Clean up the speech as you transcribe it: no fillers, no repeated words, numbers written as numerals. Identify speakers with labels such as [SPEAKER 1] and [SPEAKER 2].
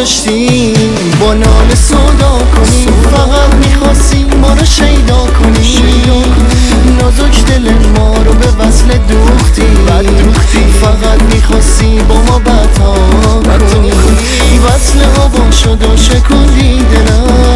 [SPEAKER 1] داشتی با ناله صدا کنی، فقط میخواستی ما رو شیدا کنی. نازک دل ما رو به وصل دوختی، فقط میخواستی با ما بتا کنی. وصل ها با شد و شکوندی دلم،